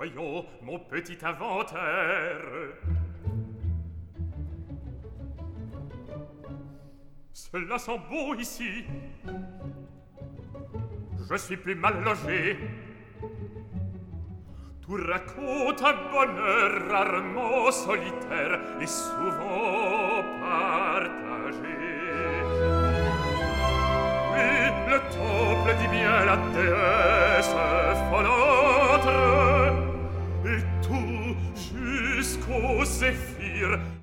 Voyons, mon petit inventaire. Cela sent beau ici. Je suis plus mal logé. Tout raconte un bonheur rarement solitaire et souvent partagé. Oui, le temple dit bien la déesse folâtre, et tout jusqu'au zéphyr